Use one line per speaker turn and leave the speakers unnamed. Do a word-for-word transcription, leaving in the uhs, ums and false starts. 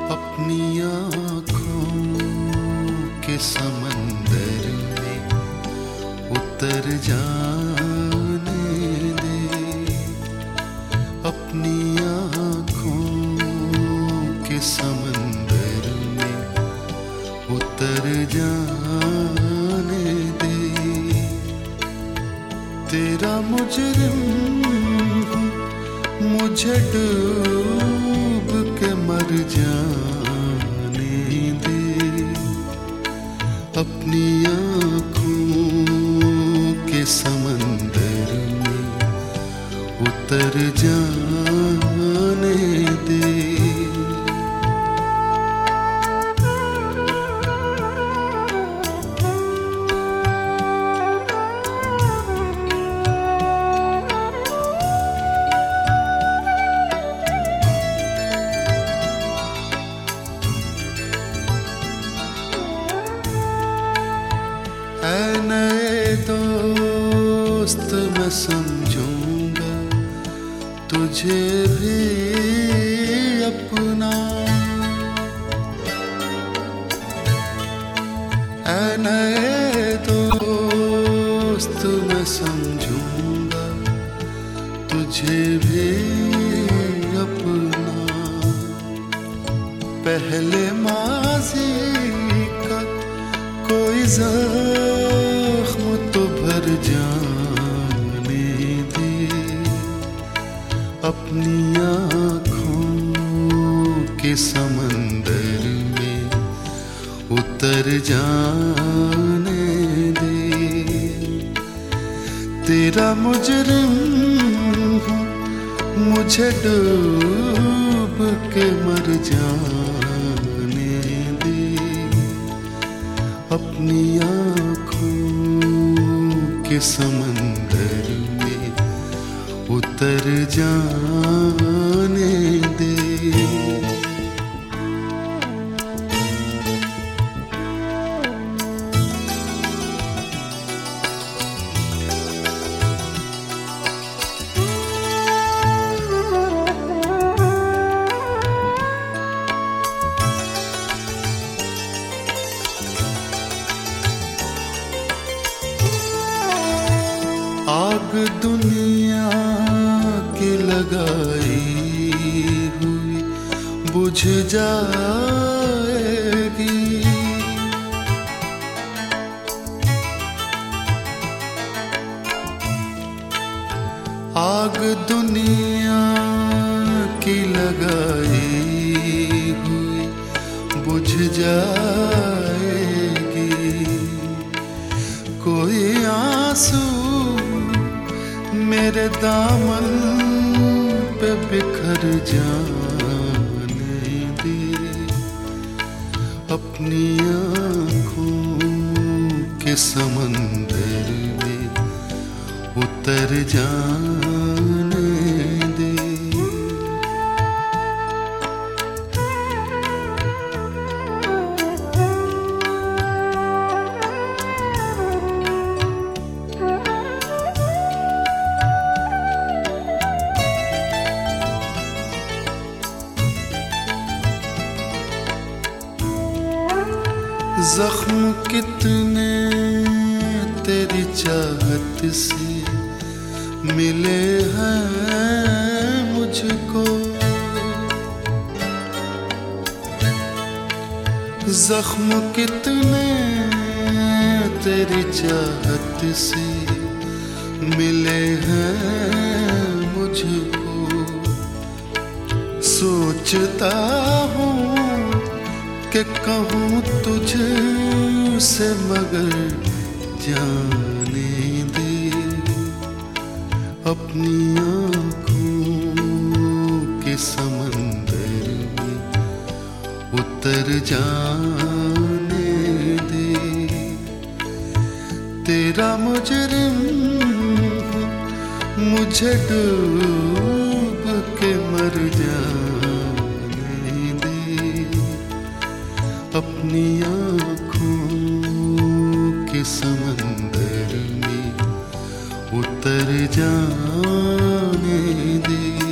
अपनी आँखों के समंदर में उतर जाने दे, अपनी आँखों के समंदर में उतर जाने दे। तेरा मुजरिम हूँ, मुझे डूब के मर जाने दे, अपनी आँखों के समंदर में उतर जाने दे। ऐ नए दोस्त मैं समझूंगा तुझे भी अपना, ऐ नए दोस्त मैं समझूंगा तुझे भी अपना। पहले माज़ी का कोई ज़ख्म तो भर जाने दे, अपनी आँखों के समंदर में उतर जाने दे। तेरा मुजरिम हूँ, मुझे डूब के मर जाने दे, अपनी आँखों के समंदर में उतर जाने दे। आग दुनिया की लगाई हुई बुझ जाएगी, आग दुनिया की लगाई हुई बुझ जाएगी। कोई आंसू मेरे दामन पे बिखर जाने दे, अपनी आँखों के समंदर में उतर जाने दे। जख्म कितने तेरी चाहत से मिले हैं मुझको, जख्म कितने तेरी चाहत से मिले हैं मुझको। सोचता हूँ कि कहूँ तुझसे मगर जाने दे, अपनी आँखों के समंदर में उतर जाने दे। तेरा मुजरिम हूँ, मुझे डूब के मर जाने दे, अपनी आँखों के समंदर में उतर जाने दे।